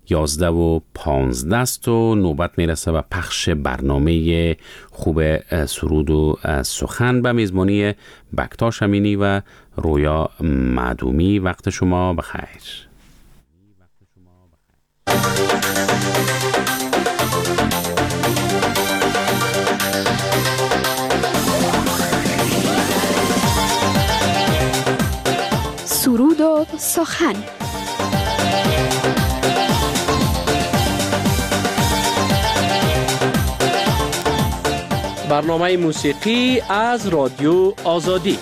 11:15 است و نوبت میرسه و پخش برنامه خوب سرود و سخن به میزبانی بکتاش امینی و رویا معدومی. وقت شما بخیر. سرود و سخن. برنامه موسیقی از رادیو آزادی.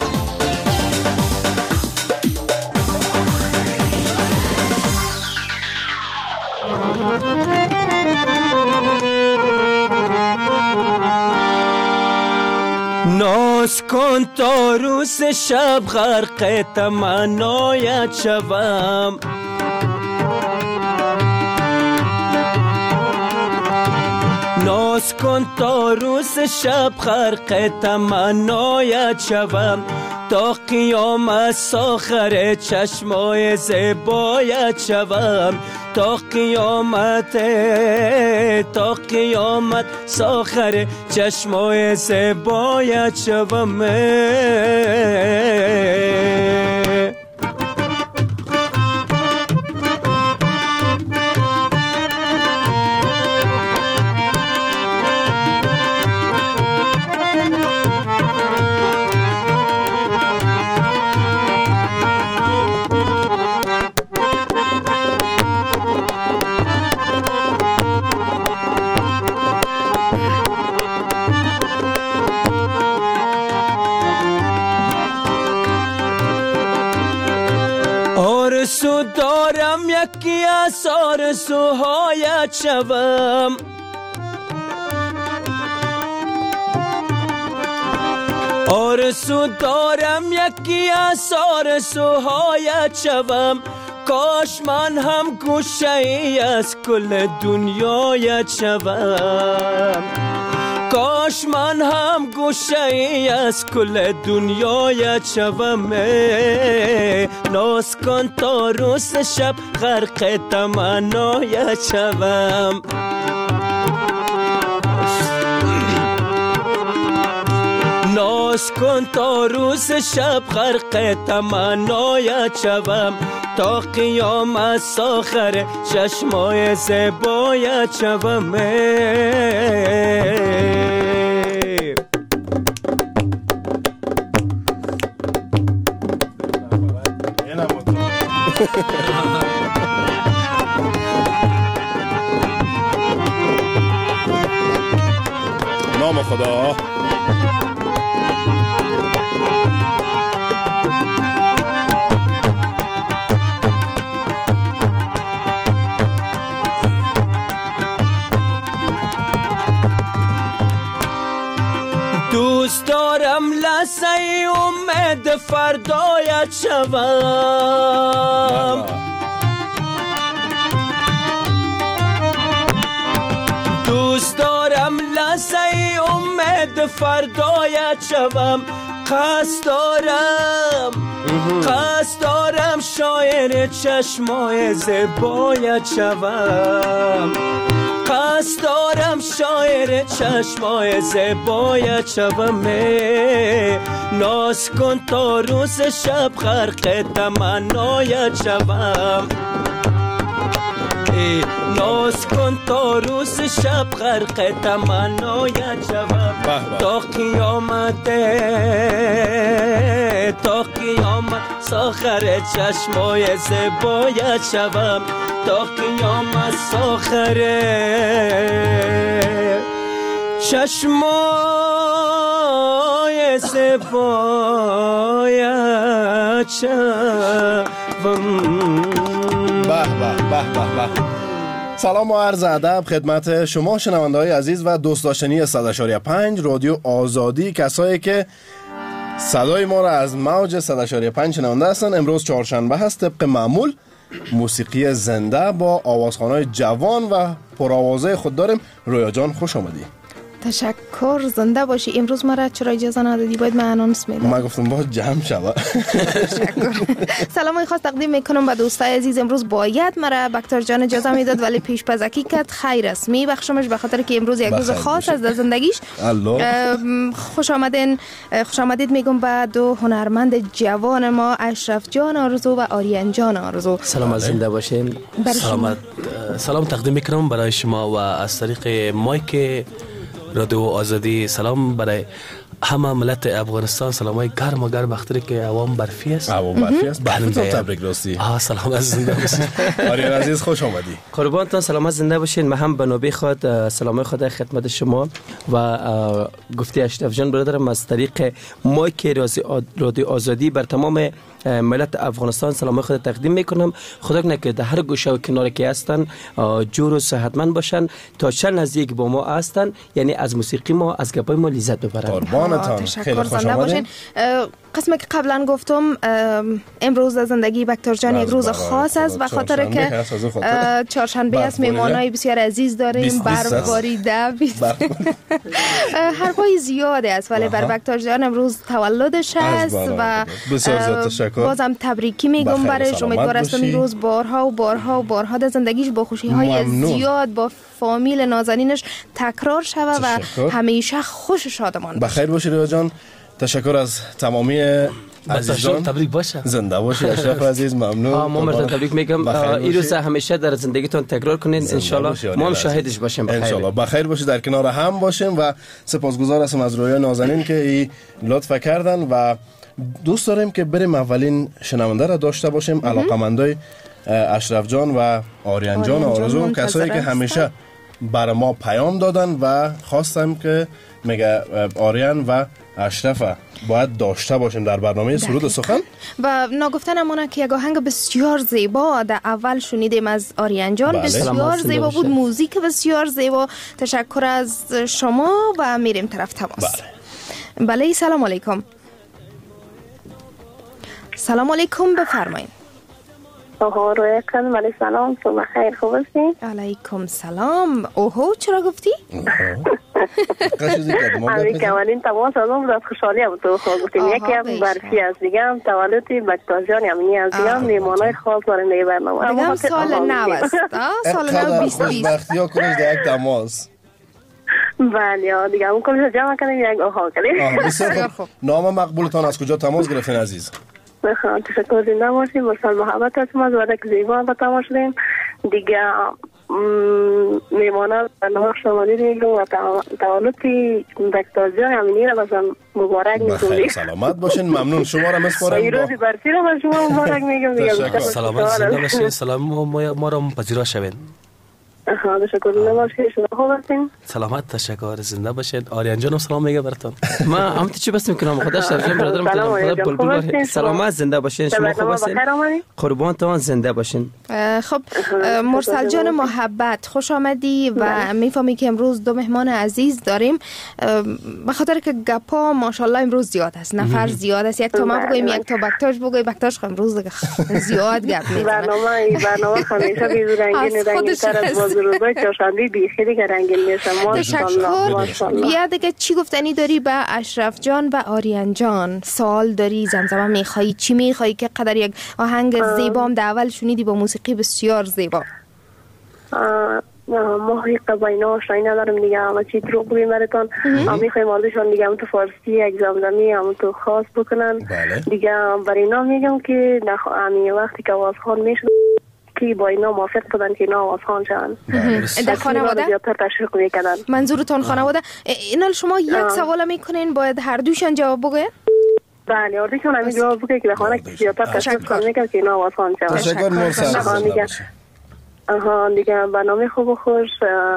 ناز کن تا روز شب غرق تمنایت شوم، ناز کن تا روز شب غرق تمنایت شوم، تا قیامت ساخر چشمای زیبایت شوم، تا قیامت ساخر چشمای زیبایت شوم. آرزو دارم یکی از آرزوهایت شوم، آرزو دارم یکی از آرزوهایت شوم، کاش من هم گوشه ای از کل دنیایت شوم، کاش من هم گوشه ای از کل دنیایت شوم. ناز کن تا روز شب غرق تمنایت شوم، ناز کن تا روز شب غرق تمنایت شوم، تا قیامت ساخر چشمای زیبایت شوم. نام خدا. دوست دارم لحظه امید فردایت شوم، دوست دارم لحظه امید فردایت شوم، قصد دارم شاعر چشمای زیبایت شوم، قصد دارم شاعر چشمای زیبایت شوم. ناز کن تا روز شب غرق تمنایت شوم، ناز کن تا روز شب غرق تمنایت شوم، تا قیامت ساخر چشمای زیبایت شوم، تا قیامت ساخر چشمای زیبایت شوم. به به به به. سلام و عرض ادب خدمت شما شنونده‌های عزیز و دوست داشتنی 100.5 رادیو آزادی، کسایی که صدای ما را از موج 100.5 شنونده هستند. امروز چهارشنبه هست، طبق معمول موسیقی زنده با آوازخوان‌های جوان و پرآوازه خود داریم. رویا جان خوش آمدی. تشکر، زنده باشی. امروز ما را چرا اجازه ندادی؟ باید من انانس میدم. ما گفتم باید جمع شود. تشکر. سلام خاص تقدیم میکنم به دوستای عزیز. امروز باید مرا بکتار جان اجازه میداد ولی پیش پزکی کرد. خیر است، میبخشمش به خاطر که امروز یک روز خاص است در زندگیش. خوش آمدید میگم به دو هنرمند جوان ما، اشرف جان آرزو و آریان جان آرزو. سلام، زنده باشین. سلام تقدیم میکنم برای شما و از طریق مایک رادیو آزادی سلام برای همه ملت افغانستان. سلامای گرم و گرم بخاطر که عوام برفی است. برفی تبریک راستی. سلام از زنده باشین. آریان عزیز خوش آمدی. قربانتان، سلامت زنده باشین. من هم به نوبه خود سلام خدا خدمت شما و گفتی اشرف جان برادرم از طریق مایک رادیو آزادی بر تمام ملت افغانستان سلام خود تقدیم میکنم. خدا کنه که در هر گوشه و کناری که هستن جور و صحتمند باشن تا چند نزدیک با ما هستن، یعنی از موسیقی ما، از گپای ما لذت ببرن. قربانتان، خیلی خوش آمدین. قسمی که قبلا گفتم امروز در زندگی بکتار جان یک روز خاص است و خاطر که چهارشنبه است، مهمانای بسیار عزیز داریم، برفباری حرفای زیاده است ولی بر بکتار جان امروز تولدش است و بازم تبریکی میگم برایش. امیدوار هستم این روز بارها و بارها و بارها در زندگیش با خوشی های زیاد با فامیل نازنینش تکرار شود و همیشه خوش شادمان باشه. بخیر باشی ریا جان. تشکر از تمامی عزیزان. تبریک باشه. زنده باشی اشرف عزیز. ممنون. ما مرتب تبریک میگم. این روز همیشه در زندگیتون تکرار کنین ان شاء الله. ما هم شاهدش باشیم. ان شاء الله بخیر باشی، در کنار هم باشیم و سپاسگزار هستم از رویا نازنین که این لطف کردن و دوست داریم که بریم اولین شنونده را داشته باشیم. علاقمندای اشرف جان و آریان جان آرزو، کسایی که همیشه برای ما پیام دادن و خواستم که میگه آریان و اشرف باید داشته باشیم در برنامه سرود سخن. و ناگفتن امانه که یک آهنگ بسیار زیبا در اول شنیدیم از آریان جان. بسیار زیبا بود، موزیک بسیار زیبا. تشکر از شما و میریم طرف تماس. بله سلام علیکم. سلام علیکم، بفرمایید. رویا کنم. علیه سلام، صبح خیر، خوب هستین؟ علیکم سلام. اوهو چرا گفتی؟ همین که اولین تماس از اون از خوشحالی هم تو خواه گفتیم. یکی هم برفی از دیگه هم تولدی بکتار جان امینی از دیگه هم میمانای خاص برنده برنامه دیگه هم سال نو است. سال نو 2020 وقتی ها کنید در یک تماس. بله دیگه همون کلش جمع کنیم یک آها کنیم. بسیار خوب. نام مقبولتان از کجا تماس گرفتین عزیز؟ تشکر، زنده باشیم. برسال محبت هستم از ودک زیبا به تماس شدیم دیگه. میمانه برنامه شمالی دیگه و تولدی بکتار جان امینی را بازم مبارک میگم. بخیر سلامت باشین. ممنون. شما را مسپارم. ایروزی برفی را به شما مبارک میگم دیگه. سلامت زنده باشین. سلام ما را پذیرا شوین. تشکر، زنده باشین. شما خوب هستین؟ سلامت. تشکر، زنده باشین. آریان جان سلام میگه براتون. ما هم چی بس میکنم خدا شرف جان برادرم خدا بلبل. سلامت زنده باشین. شما خوب هستین؟ قربانتان زنده باشین. خب مرسل جان محبت خوش آمدی و میفهمی که امروز دو مهمان عزیز داریم به خاطر که گپا ماشاءالله امروز زیاد است، نفر زیاد است. یک تا ما بگویم یک تا بکتاش بگوی. بکتاش امروز زیاد گپ میزنه. برنامه همیشه بیزو رنگین تر از روزای چهارشنبه بیخی دیگه رنگین میشه. تشکر. بیا دیگه چی گفتنی داری به اشرف جان و آریان جان؟ سوال داری؟ زمزمه میخوایی؟ چی میخوایی که قدر یک آهنگ زیبا هم در اول شنیدی با موسیقی بسیار زیبا؟ ما حقیقه با اینا آشنایی ندارم دیگه. اما چی دروغ بگیم براتون. میخوایم آردشان دیگه هم تو فارسی یک زمزمی هم تو خاص بکنن. دیگه برای اینا میگم که وقتی که آوازخوان میشد که با اینا موافق بودن که اینا آوازخوان شدن. در خانواده زیادتر تشویق میکنن. منظورتون خانواده؟ اینا شما یک سوال میکنین باید هر دوشان جواب بگه؟ بله آردشان همین جواب بگه که بخوانه که زیادتر تشویق میکنن که اینا آوازخوان شدن. تشکر مرسل. دیگه برنامه خوب و خوش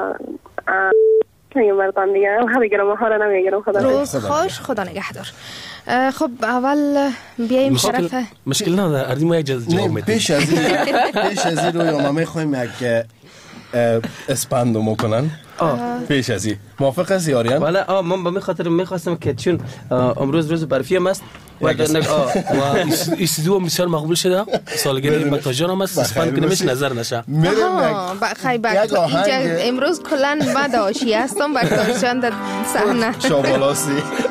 میگم دیگه. همه گرم ها را نمیگرم. روز خوش، خدا نگهدار. خب اول بیاییم طرف مشکل نداره. اردی ما یک جواب میدیم. پیش از این رو یا ما میخوایم یک اسپندو میکنن پیش ازی موافق هستی آریان؟ بله من به خاطر میخواستم که چون امروز روز برفی هم است و استودیو بسیار مقبول شده سالگرد بکتار جان هم است اسپند که نمیشه نظر نشه خیلی بکتار اینجا امروز کلن من داشی هستم بکتار جان در صحنه شامالاسی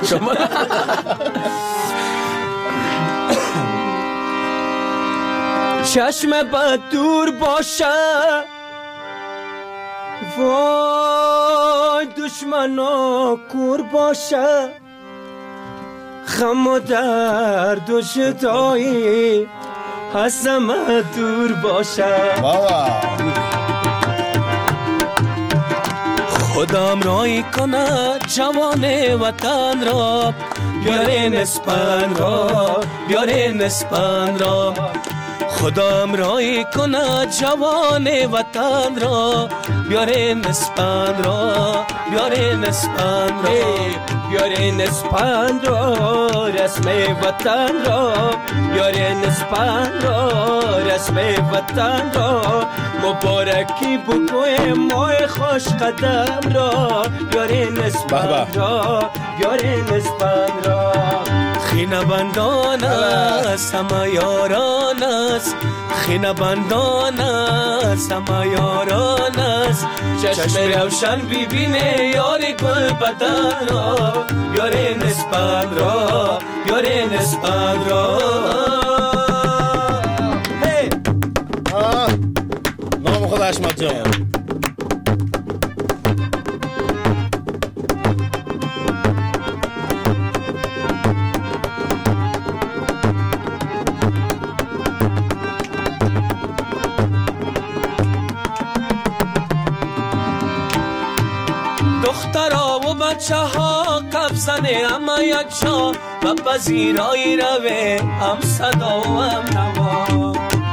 چشم بد دور باشه وای دشمنا کور باشه غم و درد و جدایی از همه دور باشه خودم رای کنه جوان وطن را بیارین اسپند را بیارین اسپند را خودم رای کنه جوان وطن را بیارین اسپند را بیارین اسپند را بیارین اسپند را رسم وطن را بیارین اسپند را رسم وطن را مبارکی بگوی مای خوش قدم را بیارین اسپند را بیارین اسپند را خینه بندان است همه یاران است خینه بندان است همه یاران است چشم روشن ببینه یار گل بدن را بیارین اسپند را بیارین اسپند را نام خود حشمت جان دخترها و بچه ها قبزنه اما یک جا و پذیرایی روه هم صدا و هم نوا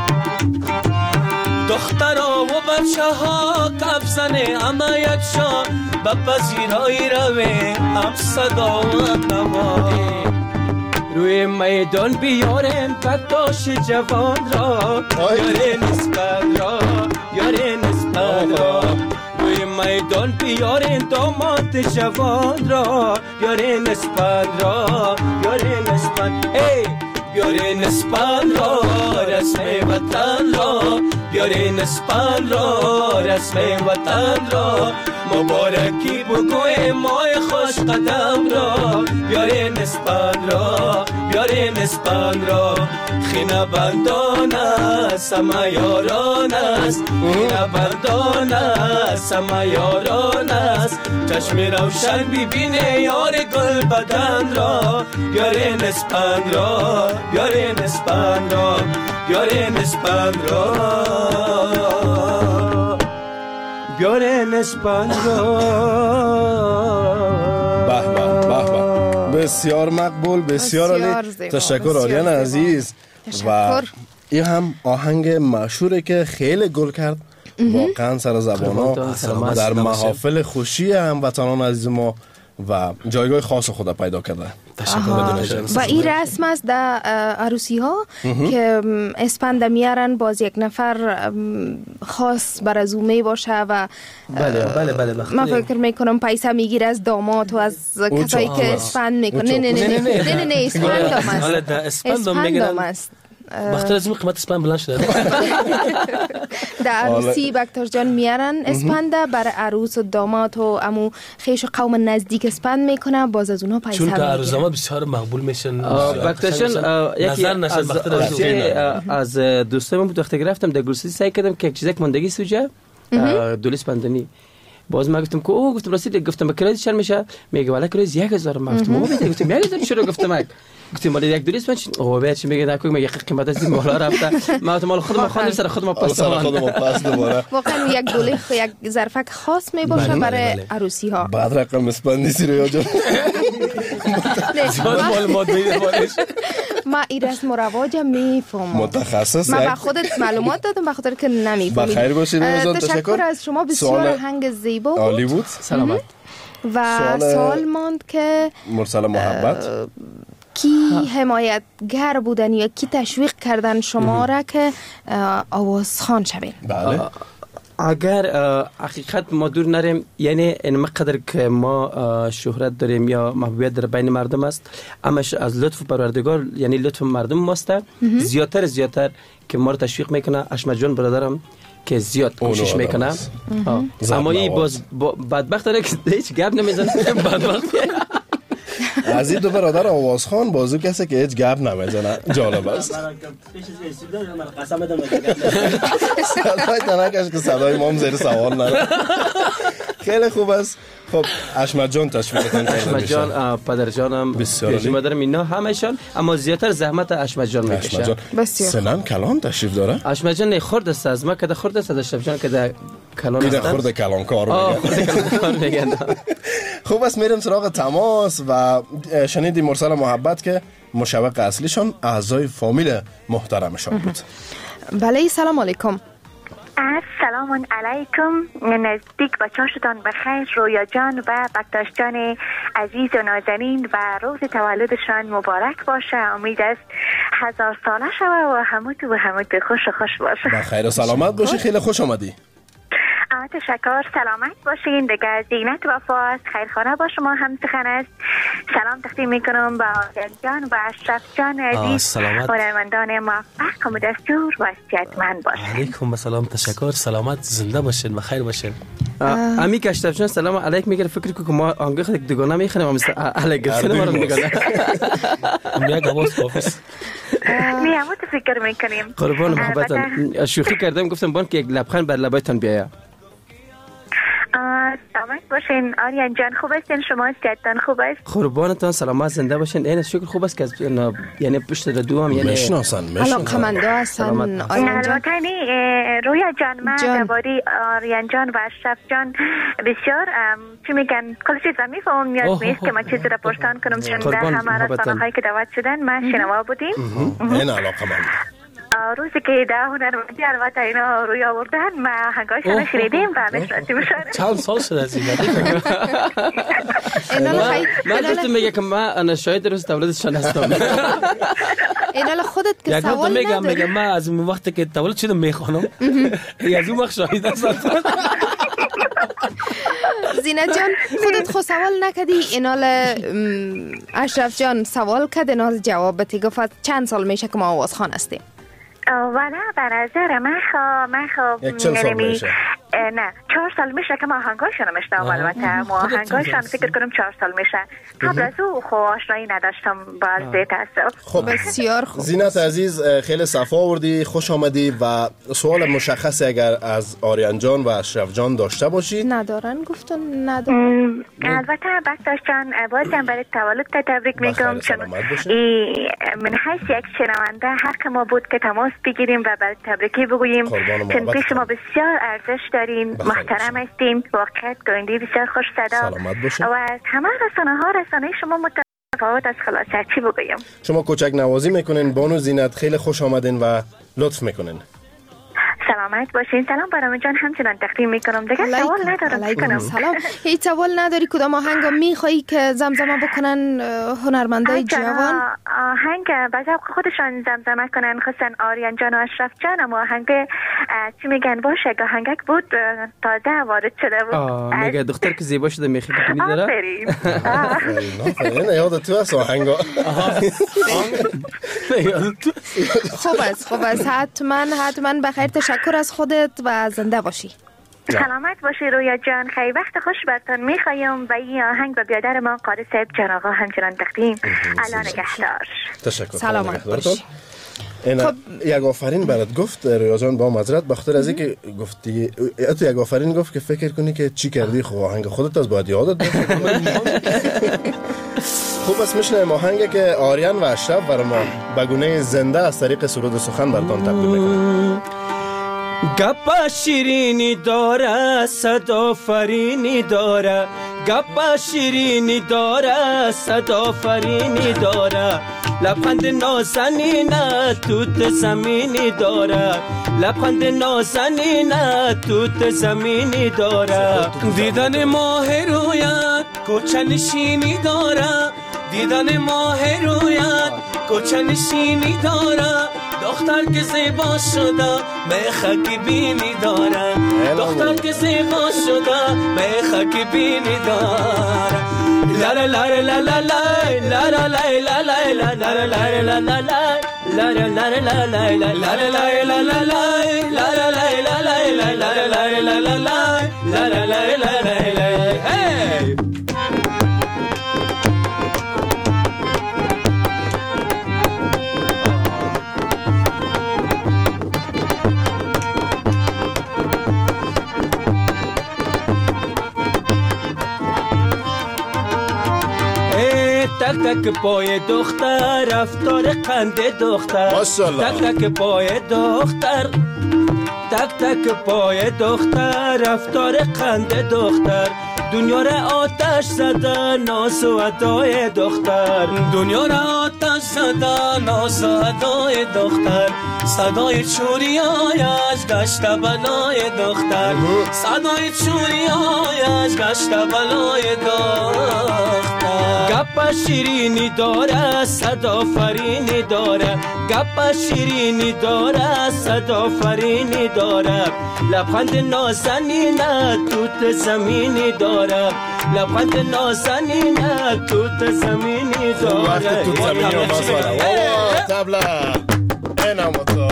دخترها و بچه ها قبزنه اما یک جا و پذیرایی روه هم صدا و هم نوا روی میدان بیارین بکتاش جوان را بیارین اسپند را بیارین اسپند را روی میدان بیارین داماد جوان را بیارین اسپند را بیارین اسپند بیارین اسپند را رسم وطن را بیارین اسپند را رسم وطن را مبارکی بگوی مای خوش قدم را بیارین اسپند را بیارین اسپند را خینه بندان است همه یاران است خینه بندان است همه یاران است چشم روشن ببینه یار گل بدن را بیارین اسپند را بیارین اسپند را بیارین اسپند را بیارین اسپند را به به به به بسیار مقبول بسیار عالی تشکر آریان عزیز و این هم آهنگ مشهوره که خیلی گل کرد واقعا سر زبان ها در محافل خوشی هموطنان عزیز ما و جایگاه خاص خود پیدا کرده. و این رسم است در عروسی ها که اسپند میارن باز یک نفر خاص بر از می باشه و بله من فکر میکنم پیسه میگیر از داماد و از کسایی که اسپند میکنه نه اسپندام است بخاطر از این قیمت اسپند بلند شده. در عروسی بکتار جان میارن اسپند بر عروس و داماد و امو خیش و قوم نزدیک اسپند میکنه باز از اونها پیسه میگیره. چون که عروس‌ها بسیار مقبول میشن. بکتار جان یکی از دوستانم بود وقتی گرفتم در گلسوزی سعی کردم که یک چیزک ماندگی سوجه دول اسپندانی باز ما گفتم که گفتم رسید گفتم به کریدت چند میشه میگه والا کریدت 1000 ما گفتم 1000 چرا گفتم گفتم ولی یک دوریست من او به چی میگه نکو میگه قیمت از این بالا رفته ما تو مال خودم خواندم سر خودم پاس دوباره واقعا یک دوله یک ظرفک خاص میباشه برای عروسی ها بعد رقم اسپندی سیریا جان ما این رسم و رواج میفهمم متخصص من به خودت معلومات دادم به خاطر که نمیفهمم بخیر باشید تشکر از شما بسیار آهنگ زیبا عالی بود سلامت و سوال ماند که مرسل محبت کی حمایتگر بودن یا کی تشویق کردن شما را که آوازخوان شوید؟ بله اگر حقیقت ما دور نریم، یعنی این مقدر که ما شهرت داریم یا محبوبیت در بین مردم است، همش از لطف پروردگار، یعنی لطف مردم ماست. زیادتر که ما رو تشویق میکنه احمد جان برادرم که زیاد کوشش میکنه. اما این باز بدبخت داره که هیچ گپ نمیزنه. بدبخت از این دو برادر آوازخوان بازو کسی که هیچ گپ نمیزنه جالب است. صدای تنکش که صدای مام زیر سوال نره. خیلی خوب است. خب احمد جان تشویق کن. احمد جان، پدر جانم، پیش مادرم، اینا همشون، اما زیادتر زحمت احمد جان میکشه. سنن کلان تشریف داره؟ احمد جان خرد است از ما، که خرد است از اشرف جان که کلان است. خرد کلان کار میگن. خوب است، میریم سراغ تماس و شنیدیم مرسل محبت که مشوق اصلیشون اعضای فامیل محترمشون بود. بله، سلام علیکم. السلام علیکم. نزدیک بچه‌هاشتان بخیر. رویا جان و بکتاش جان عزیز و نازنین و روز تولدشان مبارک باشه. امید است 1000 ساله شوه و همه خوش باشه. بخیر و سلامت باشی. خیلی خوش آمدی. تشکر. سلامت باشین. دیگه زینت وفا خیرخانه با شما هم سخن است. سلام تقدیم میکنم با آریان جان و اشرف جان عزیز، هنرمندان موفق و دستور و صحتمند باشین. علیکم السلام. تشکر. سلامت، زنده باشین، بخیر باشین. امی که اشرف جان سلام علیک میگه، فکر که ما آنگه خود دوگانه میخونیم، مثلا علیک گفتن ما رو میگه. میگه گواس واپس. میام تو فکر میکنیم. قربان محبتان، شوخی کردم، گفتم بان که یک لبخند بر لبایتان بیاید. سلامت باشین. آریان جان خوب هستین؟ شما صحتتان خوب است؟ قربانتان، سلامت، زنده باشین. این شکر خوب است که یعنی پشت دو هم یعنی میشناسن علاقه‌مندا هستن. آریان جان، رویا جان، من درباره آریان جان و اشرف جان بسیار چی میگن کلش میفهمم، یاد نیست که من چیزی را پرسان کنم، چون در همه رسانه‌هایی که دعوت شدن من شنوا بودیم. این علاقه‌مند روزی که ده هنرمندی البته اینا روی آوردن ما هنگاشون شنیدیم و نشناسی بشاره. چند سال شده از این من دوستم میگه که من شاید روز تولدشان هستم. اینا خودت که سوال نداری. میگم من از اون وقتی که تولد شدم میخوانم، از اون وقت شاهد هستم. زینت جان خودت خود سوال نکدی؟ اینال اشرف جان سوال کد، اینال جواب بتی، گفت چند سال میشه که ما آوازخوان هستیم؟ ولی به نظر من یک چند سال میشه؟ نه 4 سال میشه که ما آهنگاشون میشنم. البته ما آهنگاشون فکر کنم 4 سال میشه. قبل از او خو آشنایی نداشتم با زیت هستم. خب بسیار خوب. زینت عزیز خیلی صفا آوردی، خوش آمدی و سوال مشخصی اگر از آریان جان و اشرف جان داشته باشی؟ ندارن، گفتن ندارن. البته بکتاش جان بازم برای تولد تبریک میگم، چون من حیث یک شنونده حق ما بود که تماس بگیریم و برای تبریکی بگوییم، چون پیش ما بسیار ارزش دارین، محترم هستین، واقعیت گوینده بسیار خوش صدا و از همه رسانه شما متفاوت از خلاصه چی بگویم. شما کوچک نوازی میکنین بانو زینت، خیلی خوش آمدین و لطف میکنین. سلامت باشین. سلام برام جان همچنان تقدیم میکنم. دیگه سوال ندارم. سلام. هیچ سوال نداری؟ کدام آهنگو میخوایی که زمزمه بکنن هنرمندای جوان؟ آهنگ بعضی خودشان زمزمه کنن، خصوصا آریان جان و اشرف جان. اما آهنگ چی میگن باشه که آهنگک بود تازه وارد شده بود. میگه دختر که زیبا شده میخی که میداره. آفرین. یاد تو هست آهنگا. خوب است. حتما بخیر. تشکر از خودت و زنده باشی. سلامت باشی رویا جان. خیلی وقت خوش براتون میخوایم و این آهنگ به بیادر ما قاری صاحب جان آقا همچنان تقدیم. الله نگهدار. تشکر. سلامت باشی. خب یک آفرین برات گفت رویا جان، با معذرت بخاطر از اینکه گفتی تو یک آفرین گفت که فکر کنی که چی کردی. خب آهنگ خودت از باید یادت باشه. خوب است، میشنیم آهنگی که آریان و اشرف برای ما به گونه زنده از طریق سرود سخن براتون تقدیم میکنن. گپا شیرینی داره، صدا فرینی داره، گپا شیرینی داره، صدا فرینی داره، لبخند نازنینه توت زمینی داره، لبخند نازنینه توت زمینی داره، دیدن ماه رویت کوچه نشینی داره، دیدن ماه رویت کوچه نشینی داره، دختر که زیبا شده میخک بینی داره دختر که زیبا شده میخک بینی داره لا لا لا لا لا لا لا لا لا لا لا لا لا لا لا لا لا تک تک پای دختر رفتار قند دختر تک تک پای دختر تک تک پای دختر رفتار قند دختر دنیا را آتش زده ناز و ادای دختر دنیا را آتش زده ناز و ادای دختر صدای چوریایش گشت بلای دختر صدای چوریایش گشت بلای دختر گپ شیرینی داره صدا فرینی داره گپ شیرینی داره صدا فرینی داره لبخند نازنینه توت زمینی داره لبخند نازنینه توت زمینی داره تبله اینم تو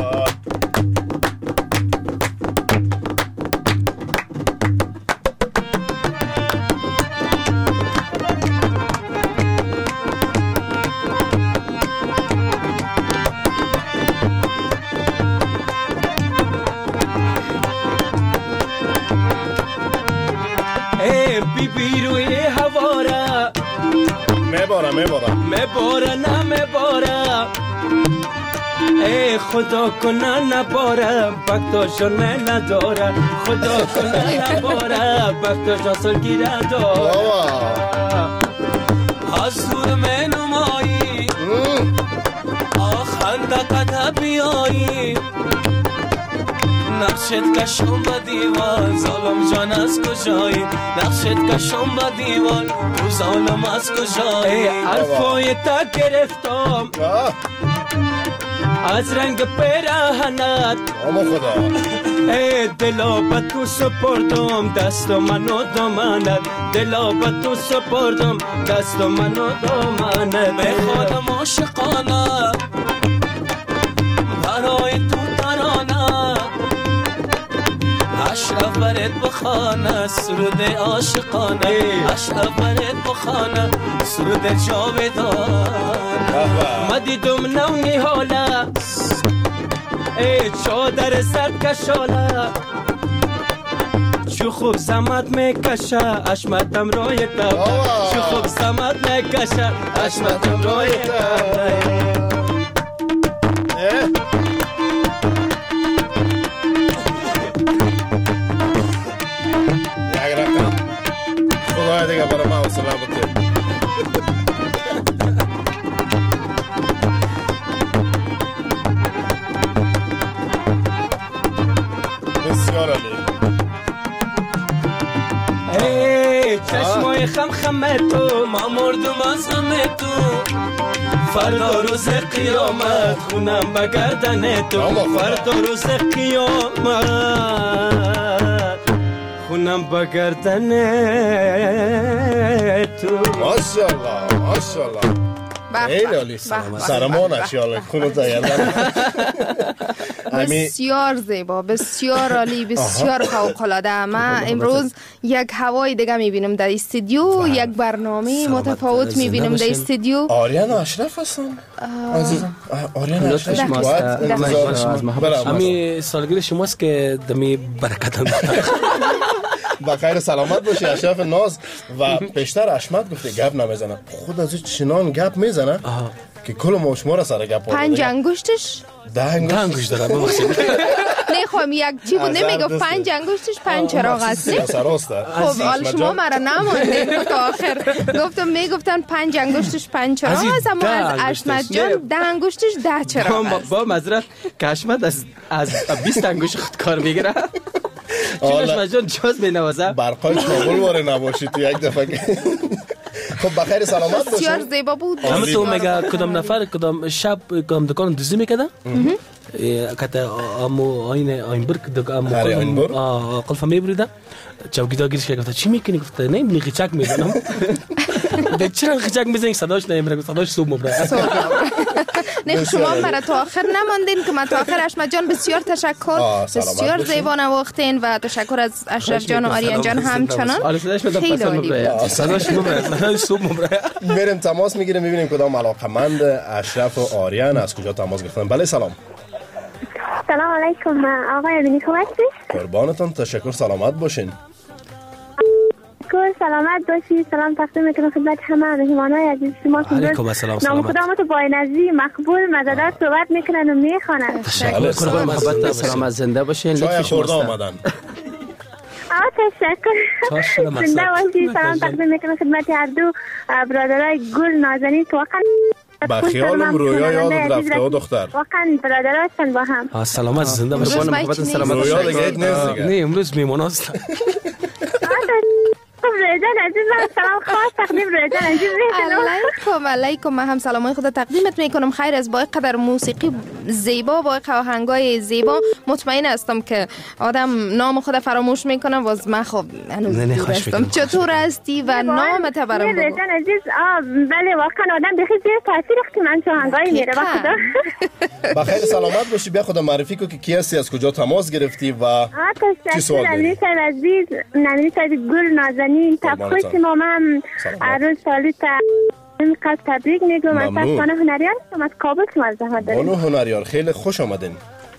میباره نه میباره ای خدا کنه نباره بختاشون می نداره خدا کنه نباره بختاشون سلگیره داره از دور می نمایی آخنده قده بیایی نقشت کشم به دیوان ظالم جان از کجایی نقشت کشم به دیوان تو ظالم از کجایی الفای تا گرفتم از رنگ پیراهنت ای دلا به تو سپردم دست منو دامنت دلا به تو سپردم دست منو دامنت میخوادم عاشقانه برای تو ترانه اشرف برد بخانه سرود عاشقانه اشرف برد بخانه سرود جاودان مدیدم نو نیحاله ای چادر سرد کشاله چو خوب زمت میکشه اشمتم روی تب چو خوب زمت میکشه اشمتم روی تب خدای دیگه برای ما و سلامتی بسیار علی ای چشمای خم خمه تو ما مردم از همه تو فردا روز قیامت خونم بگردن تو فردا روز قیامت خونم بگردن تو ماشاءالله ماشاءالله خیلی عالی سرمانش یاله خونو تایردن بسیار زیبا بسیار عالی بسیار فوق‌العاده. من امروز یک هوای دیگه میبینم در استودیو یک برنامه متفاوت میبینم در استودیو. آریان اشرف هستن عزیزم آریان اشرف امی سالگرد شماست که دمی برکتم با خیر سلامت باشی اشرف ناز و پیشتر اشمت گفته گپ نمیزنه خود از چنان گپ میزنه که کل ما شما را سر گپ 5 انگشتش 10 انگشت دارم ببخشید نخوام یک چی بود نمیگفت 5 انگشتش 5 چراغ است. خب حال شما مرا نماندید تا آخر گفتم میگفتن 5 انگشتش 5 چراغ است اما از اشمت جان 10 انگشتش 10 چراغ است. با معذرت که اشمت از 20 انگشت خود کار میگیره چون اشمت جان جاز بنوازه برقای کابل واره نباشید تو یک دفعه. خب بخیر سلامت باشید. بسیار زیبا بود. همه تو میگه کدام نفر کدام شب کدام دکان دزدی میکردن کته امو آین برک دک امو قلفه میبریده چوکیدار گیرش که گفته چی میکنی؟ گفته نه میخچک میزنم. ده چرا خچک میزنی؟ صداش نمیره، صداش سوب مبره. نه شما مرا تا آخر نماندین که من تا آخر اشمت جان بسیار تشکر، بسیار زیبا نواختین و تشکر از اشرف جان و آریان جان همچنان. خیلی عالی. صداش مبره، صداش سوب مبره. میریم تماس میگیریم میبینیم کدام علاقمند اشرف و آریان از کجا تماس گرفتن. بله سلام. سلام علیکم آقای امینی، خوب هستی؟ قربانتون، تشکر، سلامت باشین. سلامت باشی. سلام تقدیم میکنم خدمت همه مهمانای عزیز شما که علیکم السلام. نام خدامت با نزی مقبول مدد صحبت میکنن و میخوانن. تشکر. قربان محبت، سلامت، زنده باشین. چای خورده آمدن. تشکر. زنده باشی. سلام تقدیم میکنم خدمت هر دو برادرای گل نازنین که واقعا با خیالم رویا یاد رفته و دختر واقعا برادر هستن با هم. سلامت، زنده باشین. قربان محبت، سلامت. رویا دیگه نیست دیگه. نه امروز میمون هستن. رجان عزیزم سلام خاص تقدیم رجان عزیز میکنم. علیکم. من هم سلامای خود تقدیمت میکنم. خیر از با قدر موسیقی زیبا، با آهنگای زیبا مطمئن هستم که آدم نام خود فراموش میکنه. باز من خب هنوز هستم. چطور هستی و نامت برام بگو. رجان عزیز بله واقعا آدم بخیر زیر تاثیر وقتی من چه آهنگایی میره با خدا. بخیر سلامت باشی. بیا خودت معرفی کو که کی هستی، از کجا تماس گرفتی و چی سوال داری؟ عزیز نمینی گل نازنین تبخوش مامم عروس سالی قلب تبریک میگم. از ساختانه هنریار هستم، از کابل شما از زحمت داریم. بانو هنریار خیلی خوش آمدین.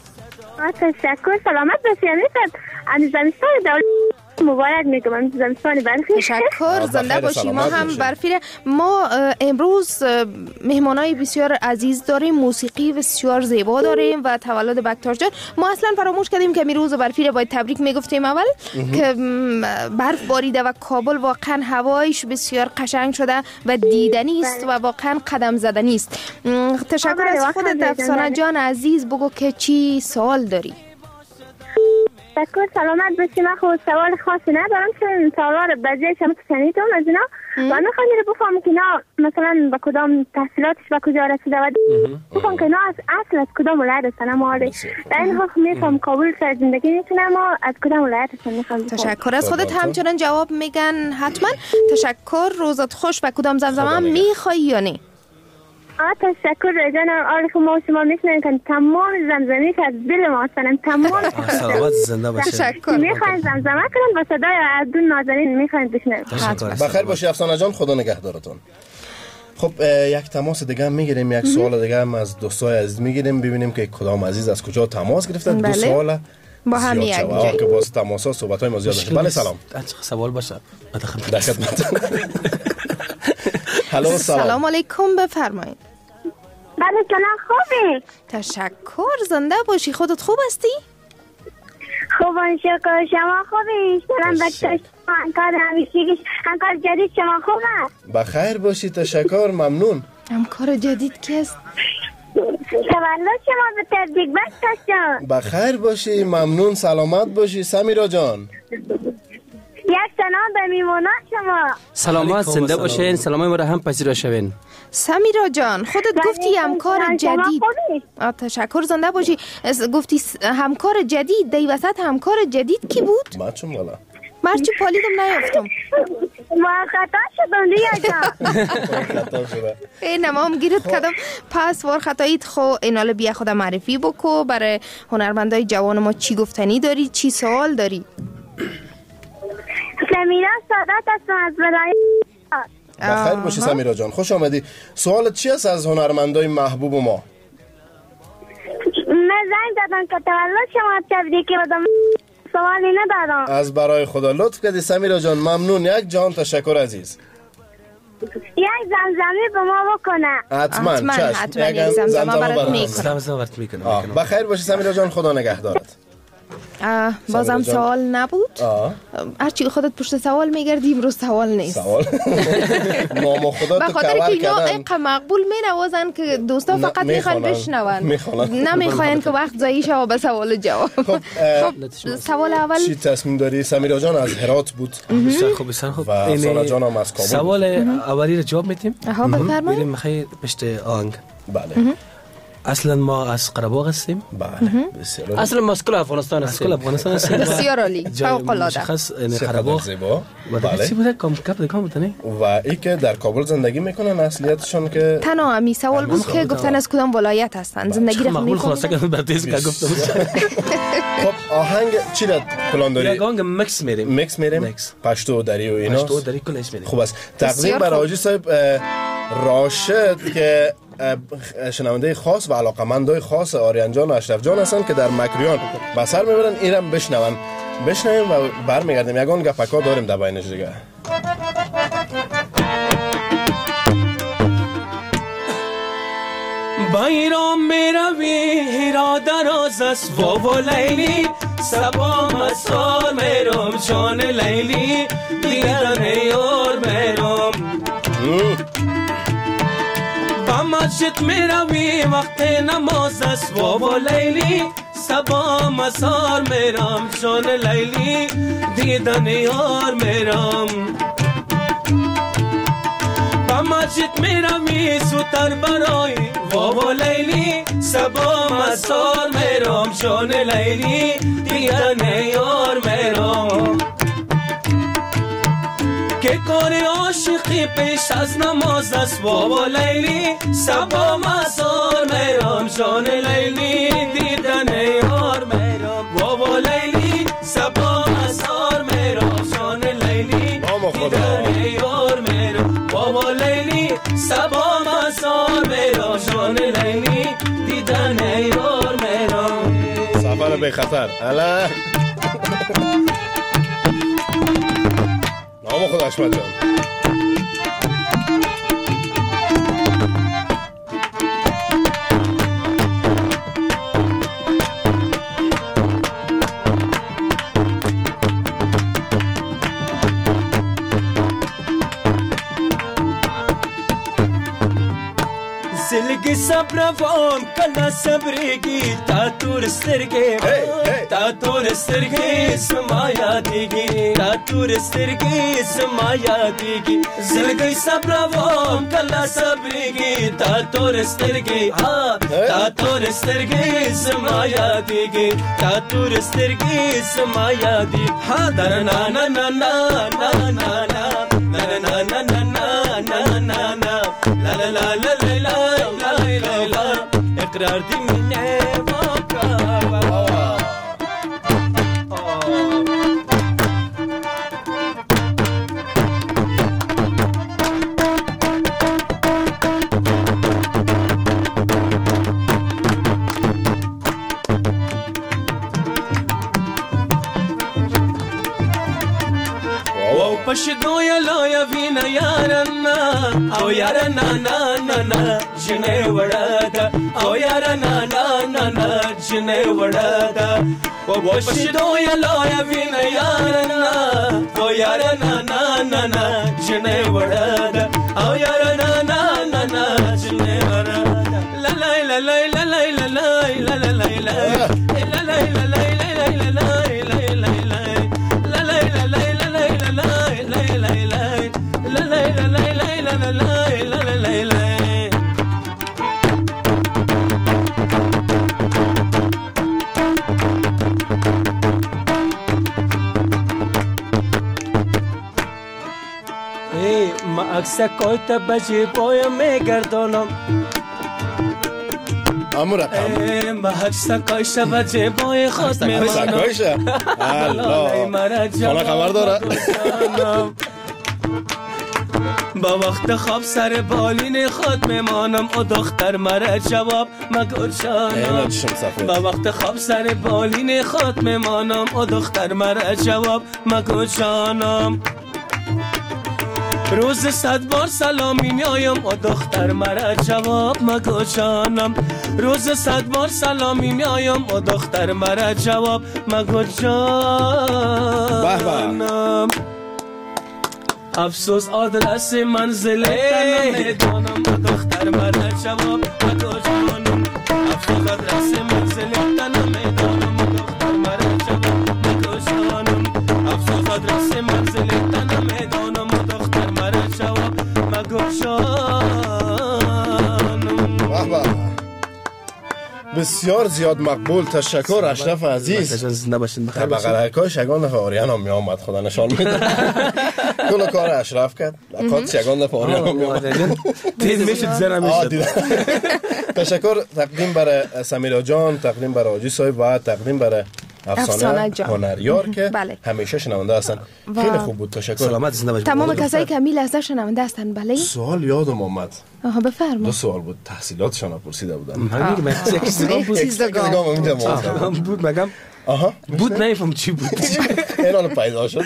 تشکر. سلامت باشی. از زمستان دولت مبارک میگم. از زمستان برفی. تشکر. زنده باشی. ما هم برفی. ما امروز مهمانای بسیار عزیز داریم، موسیقی بسیار زیبا داریم و تولد بکتار جان. ما اصلا فراموش کردیم که امروز برفی باید تبریک میگفتیم اول که برف باریده و کابل واقعا هوایش بسیار قشنگ شده و دیدنی است و واقعا قدم زدنی است. تشکر از خودت افسانه جان عزیز. بگو که چی سوال داری؟ تشکر. سلامت باشی. من خود سوال خاصی ندارم چون سوالا رو بعضیش هم شنیدم از اینا و میخوام بفهمم که اینا مثلا با کدام تحصیلاتش با کجا رسیده و بفهمم که اینا از اصل از کدام ولایت هستن. اما در این حال میفهم کابل سر زندگی میکنم اما از کدام ولایت هستن میخوام. تشکر از خودت. همچنان جواب میگن حتما. تشکر. روزت خوش. و کدام زمزمه میخوای یا نه؟ تشکر رجانم. آره ما شما میشنیم که تمام زمزمه که از دل ما هستن تمام. سلامت، زنده باشین. تشکر. میخواین زمزمه کنن و صدای عدون نازنین میخواین بشنوید. بخیر باشی افسانه جان، خدا نگهدارتون. خب یک تماس دیگه هم میگیریم، یک سوال دیگه هم از دوستای عزیز میگیریم ببینیم که کدام عزیز از کجا تماس گرفتن. دو سوال با هم یک جای که باز تماسا صحبتای ما زیاد بشه. بله سلام. سوال باشه در خدمت. هلو سلام علیکم. بفرمایید. بله جناب خوبی؟ تشکر. زنده باشی. خودت خوب هستی؟ خوبم شکر. شما خوبی؟ سلام بچه شما همکار همیشگیش همکار جدید شما خوبه؟ بخیر باشی. تشکر. ممنون. همکار جدید کیست؟ تولد شما به تبریک بکتاش جان. بخیر باشی. ممنون. سلامت باشی سمیرا جان. یک سلام به میمونات شما. سلامت، زنده باشین. سلامای ما را هم پذیرا شوین. سمیرا جان خودت گفتی همکار جدید. تشکر. زنده باشی. گفتی همکار جدید. دی وسط همکار جدید کی بود؟ ماچم والا مرچی پالیدم نیافتم. ما خطا شدم دیگه جان. این نمام گیرت کدم. پس وار خطاییت خو اینال بیا خودم معرفی بکو. برای هنرمندای جوان ما چی گفتنی داری؟ چی سوال داری؟ سمیرا سادات هستم از برای. بخیر باشی سمیرا جان، خوش آمدی. سوالت چی است از هنرمندای محبوب ما؟ من زنگ زدم که تولد شما تبریکی بدم. سوالی ندارم. از برای خدا لطف کردی سمیرا جان. ممنون. یک جان تشکر عزیز. یک زمزمه به ما بکنه. حتما. یک زمزمه برات میکنم. بخیر باشی سمیرا جان. خدا نگهدارت. بازم سوال نبود. هرچی خودت پشت سوال میگردی امروز سوال نیست. سوال ماما خدا تو کور کردن. اینا اینقدر مقبول مینوازن که دوستا فقط میخوان بشنون، نمیخواین که وقت ضایع شه به سوال جواب. خب سوال اول چی تصمیم داری؟ سمیرا جان از هرات بود. بسیار خوب. و سانا جان هم از کابل. سوال اولی رو جواب میدیم. بفرمایید. بریم میخوای پشت آهنگ. بله. اصلا ما از قره‌باغ هستیم. بله بسیار. اصلا مسکل افغانستان هستیم. مسکل افغانستان هستیم. بسیار عالی. فوق العاده. مشخص این قره‌باغ زیبا. بله. چی بوده کام کپ دکام بودنی؟ و ای که در کابل زندگی میکنن اصلیتشون که تنها همی سوال بود که گفتن از کدام ولایت هستن. زندگی رو مقبول خلاصه کردن بعد از که گفتم. خب آهنگ چی را پلان داری؟ یک آهنگ مکس میریم. پشتو دری و اینا. پشتو دری کلش میریم. خوب است. تقدیم برای حاجی صاحب راشد که شنونده خاص و علاقمندای خاص آریان جان و اشرف جان هستن که در مکریان بسر میبرن. اینم بشنویم و برمیگردیم. یگان گپکا داریم در بینش دیگه. بایرام میروی هیرا دراز است و لیلی سبا مسال میرم جان لیلی دیدن یار میرم با مسجد میروی وقت نماز است و لیلی سبا مسال میرم جان لیلی دیدن یار میرم با مسجد میروی زودتر برای و لیلی سبا مسال میرم جان لیلی دیدن یار میرم که کار عاشقی پیش از نماز است و لیلی سبا مسال میرم جان لیلی دیدن یار میرم و لیلی سبا مسال میرم جان لیلی دیدن یار میرم و لیلی سبا مسال میرم جان لیلی دیدن یار میرم. سفر بی خطر الا نام خود اشمت جان. زلگی صبروام کلا صبرگی تا تور سترگی تا تور سترگی سما یادگی تا تور سترگی سما یادگی زلگی صبروام کلا صبرگی تا تور سترگی تا تور سترگی سما یادگی تا تور سترگی سما یادگی در نا نا نا نا نا نا نا نا نا نا نا لا لا لا لا لا لا اقرار دی مینه پشدو یا لایا وینا یارنا او یارنا نا نا نا جنه وڑادا او یارنا نا نا نا جنه وڑادا پشدو یا لایا وینا یارنا او یارنا نا نا نا جنه وڑادا او یارنا نا نا نا جنه وڑادا لا لا لا لا لا لا لا لا لا اکسا کوئی تبجی پویا میں گردونم امو رقم اکسا کوئی شبجی پویا خود میں مانم الله خانه خبر داره با وقت خواب سر بالین خود میمانم او دختر مرا جواب مگو جانم با وقت خواب سر بالین خود میمانم او دختر مرا جواب مگو جانم روز 100 بار سلامی میایم و دختر مرا جواب مگو جانم روز 100 بار سلامی میایم و دختر مرا جواب مگو جانم افسوس آدرس منزل تنم میدانم و دختر مرا جواب مگو جانم افسوس آدرس منزل تنم میدانم و دختر مرا جواب مگو جانم افسوس آدرس منزل تنم میدانم و دختر مرا جواب مگو جانم بسیار زیاد مقبول. تشکر اشرف عزیز. زنده باشین بخیر. بغلکای شگان دفعه آریان هم می آمد، خدا نشان میده. کل کار اشرف کرد. لکات شگان دفعه آریان هم می آمد. تیز میشد زنه میشد. تشکر تقدیم برای سمیرا جان، تقدیم برای آجی صاحب و تقدیم برای افسانه هنریار که همیشه شنونده هستن. خیلی خوب بود. تشکر. سلامت زنده باشید. تمام کسایی که می لحظه شنونده هستن. بله سوال یادم آمد. بفرمایید. 2 سوال بود. تحصیلاتشان پرسیده بودن. همین من چیزگام بود مگم بود نمیفهم چی بود. این حالا پیدا شد.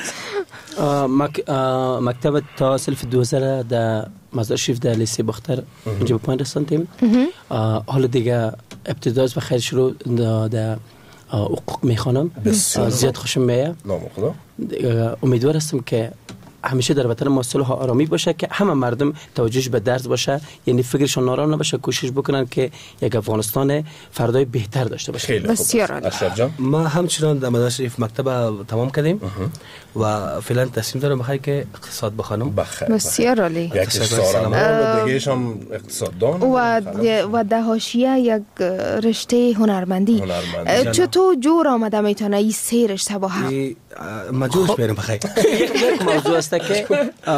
مکتب تا صنف 2000 در مزار شریف در لیسه بختر اونجا به پایین رساندیم. حالا دیگه ابتداز و خیر شروع در حقوق میخوانم. زیاد خوشم میاد. امیدوار هستم که همیشه در وطن ما صلح و آرامی باشه، که همه مردم توجهش به درس باشه، یعنی فکرشون نارام نباشه، کوشش بکنن که یک افغانستان فردای بهتر داشته باشه. بسیار عالی. ما همچنان در مدرسه شریف مکتب تمام کردیم و فعلا تصمیم دارم بخیر که اقتصاد بخوانم. بسیار عالی. یک استاد دیگه‌ش هم اقتصاددان و در حاشیه یک رشته هنرمندی. چطور جور آمده میتونه این 3 رشته با هم؟ مجبورش بریم بخیر. یک موضوع است که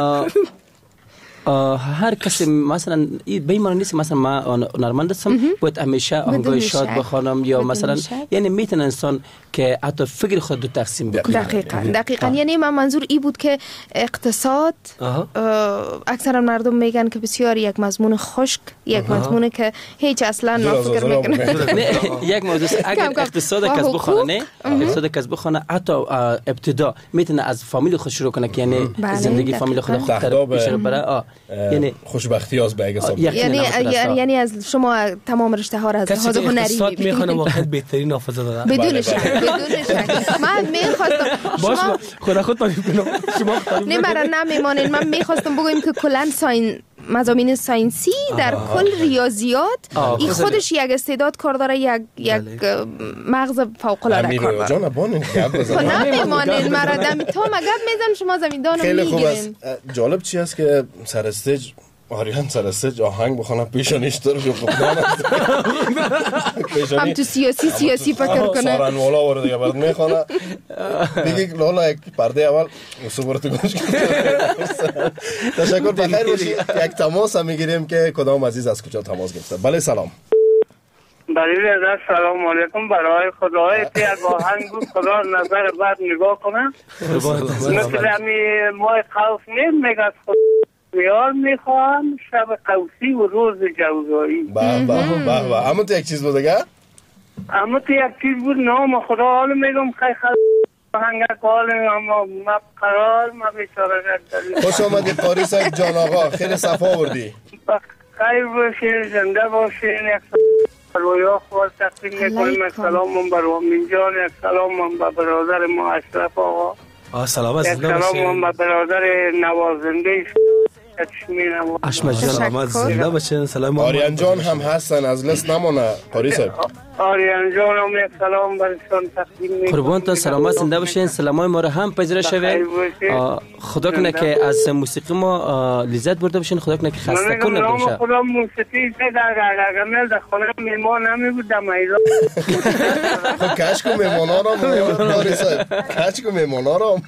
هر کسی مثلا به من نیست، مثلا ما هنرمند هستم باید همیشه آهنگای شاد بخوانم یا مثلا یعنی میتونه انسان که حتی فکر خود رو تقسیم بکنه. دقیقاً. یعنی من منظور این بود که اقتصاد اکثر مردم میگن که بسیار یک مضمون خشک، یک مضمون که هیچ اصلا نفکر میکنه. یک موضوع اگر اقتصاد کسب بخونه، اقتصاد کسب بخونه حتی ابتدا میتونه از فامیل خود شروع کنه، که یعنی زندگی فامیل خود خوبتر بشه، برای یعنی خوشبختی از به حساب. یعنی از شما تمام رشته ها را از لحاظ هنری اقتصاد میخونه واقعا بهترین حافظه داره. بدون شک. من میخواستم باش خود من میگم شما نمیمانین. من میخواستم بگویم که کلا مضامین ساینسی در کل ریاضیات این خودش یک استعداد کار داره، یک مغز فوق العاده کار داره. جان بانین گپ بزنید. نمیمانین مرا دم تو مگه میزن شما زمیندانو میگیرین. خیلی خوب است. جالب چی است که سر استیج آریان سر استیج آهنگ بخونه، پیشانیش طرف فقدان هم تو سیاسی فکر کنه. سارنوالا وارد دیگه بعد میخونه دیگه لالا یک پرده اول صبرت گوش کنه. تشکر. بخیر باشی. یک تماس هم میگیریم که کدام عزیز از کجا تماس گرفته. بله سلام. بله سلام علیکم. برای خدای که از آهنگ بود خدا نظر بعد نگاه کنه. مثل همی ماه قوس میگه خیال میخوام شب قوسی و روز جوزایی. به اما تو یک چیز بود دیگه؟ اما تو یک چیز بود نام خدا حال میگم خیلی هنگه حال اما قرار ما بیچاره نداریم. خوش آمدی قاری صاحب جان آقا. خیلی صفا آوردی. خیر باشین، زنده باشین. رویا خواهد تقدیم میکنیم. سلام من بر امین جان، سلام من بر برادر ما اشرف آقا، سلام زنده باشین. سلام من بر برادر نوازنده اشمج جان آمد زنده باشین. سلام آریان جان هم هستن، از لست نمونه قاری صاحب. آریان جان هم یک سلام برشان تقدیم میکنم. قربانتان سلامت زنده باشین. سلامای ما رو هم پذیرا شوین. خدا کنه که از موسیقی ما لذت برده باشین. خدا کنه که خسته کن نباشه. خدا موسیقی در اگمل در خانه میمان نمی بود در میدان. خب کش کن میمانا را قاری صاحب، کش کن میمانا را.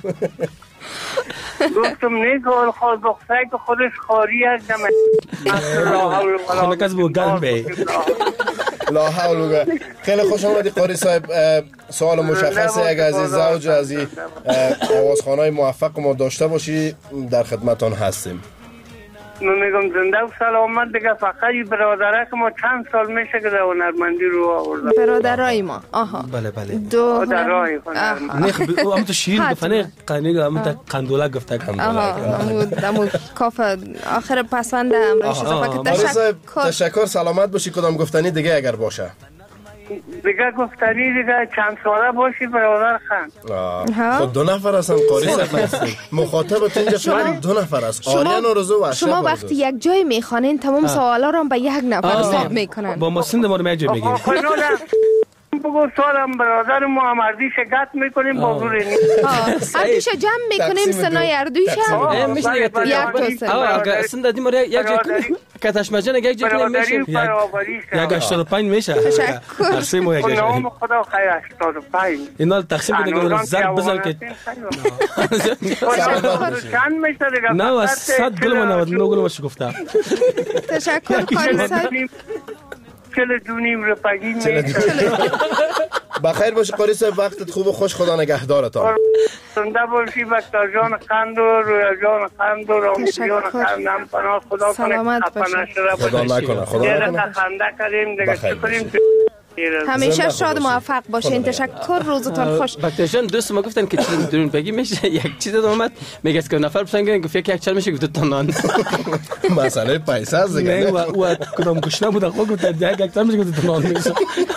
گفتم نیگل خود بخصای که خودش خاری از دمه خانه کس بودن بی لا حول. خیلی خوش آمدی قاری صاحب. سوال مشخصه اگر از زوج از آوازخوانای موفق ما داشته باشی در خدمتان هستیم. من میگم زنده و سلامت دیگه. فقط برادره که ما چند سال میشه که در هنرمندی رو آوردم. برادرای ما بله دو برادرای نه هم تو شیرین گفتنه قنیگه هم تا قندوله گفته همون کاف آخر پسوند امروز. تشکر. سلامت باشی. کدام گفتنی دیگه اگر باشه دیگه گفتنی دیگه چند ساله باشی برادر خان. خود 2 نفر هستن قاری صاحب. مخاطبت اینجا فقط 2 نفر است. آریان و رضا و اشرف. شما وقتی یک جای میخوانین تمام سوالا رو به یک نفر حساب میکنن. با ما سند ما رو میجا میگیم. بگو سوالم برادر ما مردی شگت میکنیم با گوری هردوش جمع میکنیم سنای اردوش هم میشه یک سند دادیم یک جای کنیم. کتش مجان یک جا کنیم میشه یک 85 میشه هر سه ماه یک جا نام خدا خیر 85 اینا تقسیم کنیم ضرب بزن که چند میشه دیگه نه و 100 گل و 99 گل واسه گفتم تشکر خانم صاحب 42 روپایی بخیر باشه قاری صاحب وقتت خوب و خوش خدا نگهدارتان زنده باشی بکتر جان قند و رویا جان قند و رامی جان قند هم پناه خدا کنه خدا نکنه خنده کردیم دیگه شکریم همیشه شاد موفق باشین تشکر روزتان خوش بکتر جان دوست ما گفتن که چیز درون بگی میشه یک چیز اومد میگه که نفر بسنگن گفت یک چل میشه گفت نان مسئله پیسه است دیگه نه و کدام گشنه بود خود گفت یک چل میشه گفت نان میشه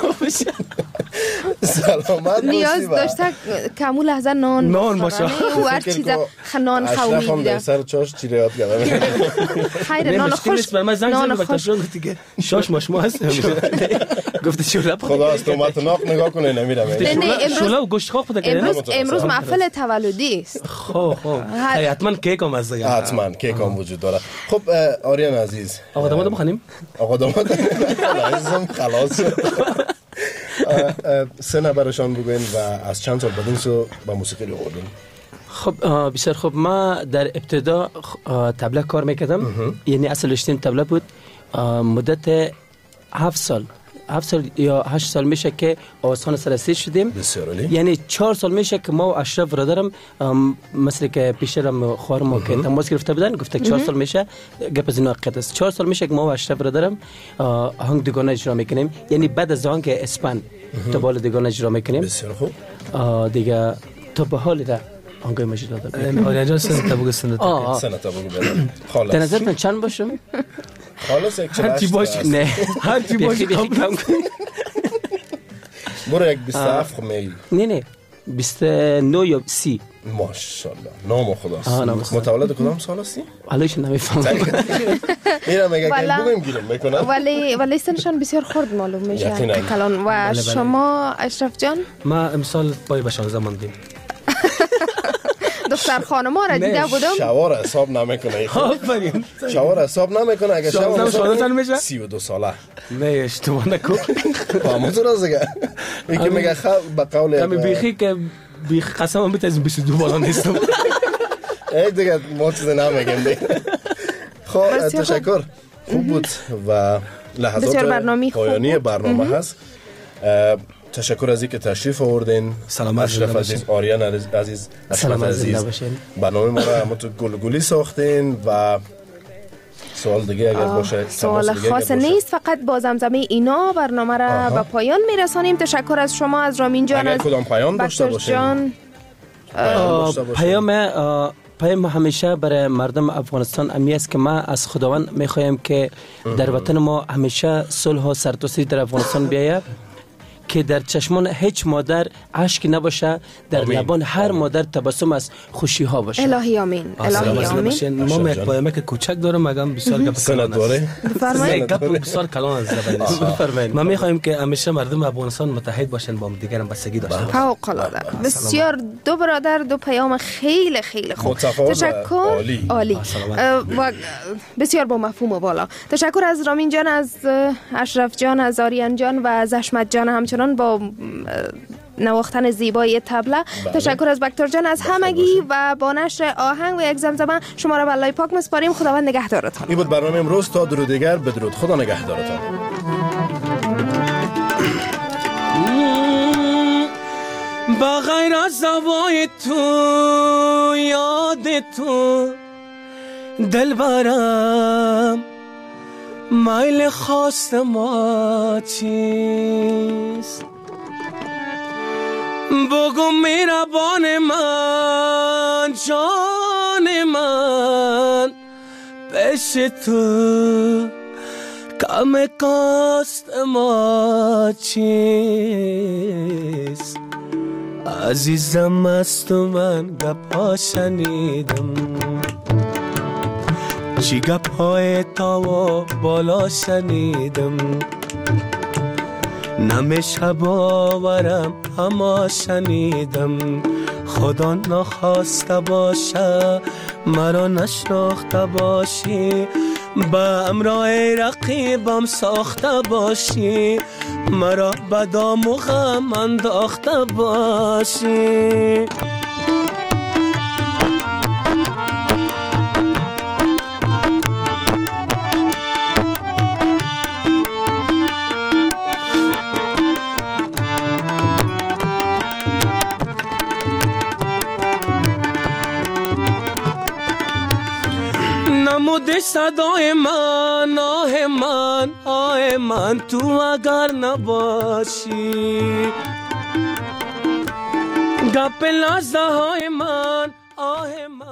سلامت نیاز داشته کمو لحظه نان باشه و هر چیز نان خوری دیده سر چاش چی ریاد کردم خیر نان خوش بر من زنگ زد بکتر جان گفت که شاش ماشما هست گفت شوله خدا است تو ناق نگاه کنه نمیرم شوله و گوشت خواب بوده امروز محفل تولدی است خب حتما کیک هم از دیگه حتما کیک هم وجود داره خب آریان عزیز آقا داماد بخونیم آقا داماد عزیزم خلاص سه براشان بگوین و از چند سال بدین سو با موسیقی رو آوردین خب بسیار خوب ما در ابتدا طبله کار میکردم یعنی اصل رشته‌ام طبله بود مدت 7 سال یا 8 سال میشه که آوازخوان سراسری شدیم یعنی 4 سال میشه که ما و اشرف برادرم مثل که پیشرم خواهرم که تماس گرفته بودن گفته 4 سال میشه گپ از اینا حقیقت است 4 سال میشه که ما و اشرف برادرم آهنگ دوگانه اجرا میکنیم یعنی بعد از آهنگ اسپن تبال دوگانه اجرا میکنیم بسیار خوب دیگه تو به حال ده آهنگ مجید داده آریان جان سنت بگو سنت بگو بدم خالص در نظرتون چند باشم خالص یک هر چی باشه نه هر چی باشه برو یک 27 خمی نه 29 یا 30 ماشاءالله نام خداست متولد کدام سال هستی؟ حالش نمیفهمم میرم میگه که بگویم گیرم میکنم ولی سنشان بسیار خرد معلوم میشه کلان و شما اشرف جان ما امسال پای به 16 ماندیم دختر خانما را دیده بودم شوار حساب نمیکنه آفرین شوار حساب نمیکنه اگه شوار حساب میشه 32 ساله نه اشتباه نکن همونطور است دیگه یکی میگه به قول کمی بیخی که بیخ قسم بده از 22 بالا نیستم دیگه ما چیز نمیگیم دیگه خب تشکر خوب بود و لحظات پایانی برنامه هست تشکر از اینکه تشریف آوردین اشرف عزیز آریان عزیز اشرف عزیز برنامه ما را همون تو گلگلی ساختین و سوال دیگه اگر باشه سوال خاص نیست فقط با زمزمه اینا برنامه را به پایان میرسانیم تشکر از شما از رامین جان اگر کدام پیام داشته باشین پیام همیشه برای مردم افغانستان امی است که ما از خداوند میخوایم که در وطن ما همیشه صلح و سرتاسری در افغانستان بیاید که در چشمان هیچ مادر اشک نباشه در لبان هر مادر تبسم از خوشی ها باشه الهی آمین الهی آمین ما یک پیامه که کوچک داره مگم بسیار گپ سند داره بفرمایید گپ بسیار کلان از بفرمایید ما میخوایم که همیشه مردم افغانستان متحد باشن با هم دیگر هم بستگی داشته باشن فوق العاده بسیار دو برادر دو پیام خیلی خیلی خوب تشکر عالی و بسیار با مفهوم و بالا تشکر از رامین جان از اشرف جان از آریان جان و از حشمت جان همچنان با نواختن زیبای طبله تشکر از بکتر جان از همگی و با نشر آهنگ و یک زمزمه شما را به الله پاک میسپاریم خداوند نگهدارتان این بود برنامه امروز تا درود دیگر بدرود خدا نگهدارتان با غیر از زوای تو یاد تو دلبرم مایل خواست ما چیست بگو میربان من جان من پیش تو کم کاست ما چیست عزیزم از تو من گپا شنیدم چی گپای تا و بالا شنیدم نمیشه باورم اما شنیدم خدا نخواسته باشه مرا نشناخته باشی به امراه رقیبم ساخته باشی، مرا به دام و غم انداخته باشی. نمود صدای من آه من آه من تو اگر نباشی، گپ لحظه های من آه من